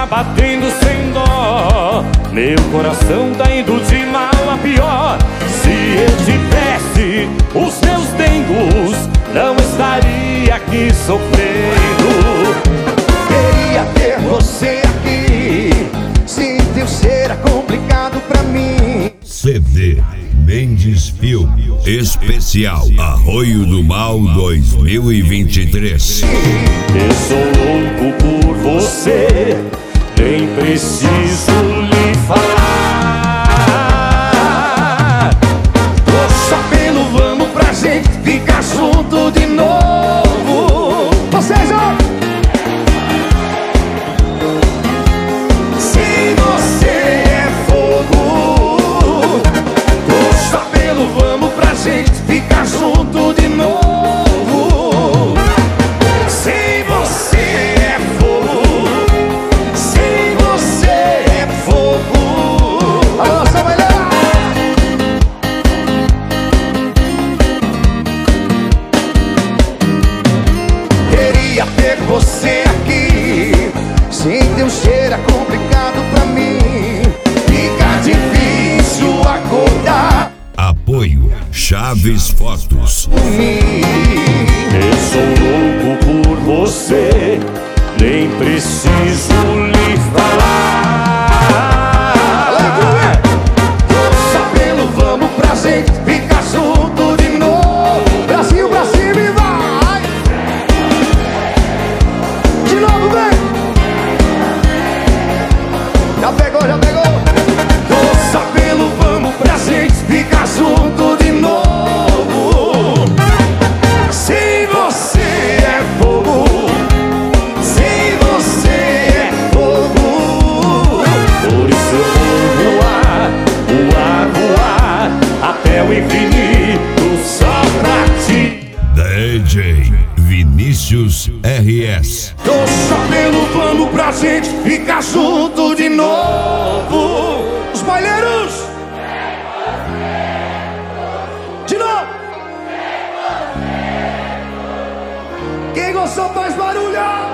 tá batendo sem dó. Meu coração tá indo de mal a pior. Se eu tivesse os meus dengos, não estaria aqui sofrendo. Queria ter você aqui, sem teu ser é complicado pra mim. CD Mendes Filme Especial Arroio do Mal 2023. Eu sou louco por você, nem preciso lhe falar. Tô só pelo vamos pra gente ficar junto de novo. Vocês, ó! Se você é fogo, tô só pelo vamos pra gente ficar junto de novo. Se você é fogo, se você é fogo. Alô, Samuel! Queria ter você aqui, sem teu cheiro é complicado pra mim. Fica difícil acordar. Apoio Chaves Fotos. Eu sou louco por você, nem preciso lhe falar. Tô só pelo vamos pra gente ficar junto de novo. Brasil pra cima e vai! De novo, vem! Já pegou, já pegou! Tô só pelo vamos pra gente ficar junto de novo. Se você é fogo, se você é fogo, Por isso eu vou voar, voar, voar até o infinito só pra ti. DJ Vinícius RS. tô só pelo vamos pra gente ficar junto de novo. Os baileiros! De novo! Quem gostou faz barulho!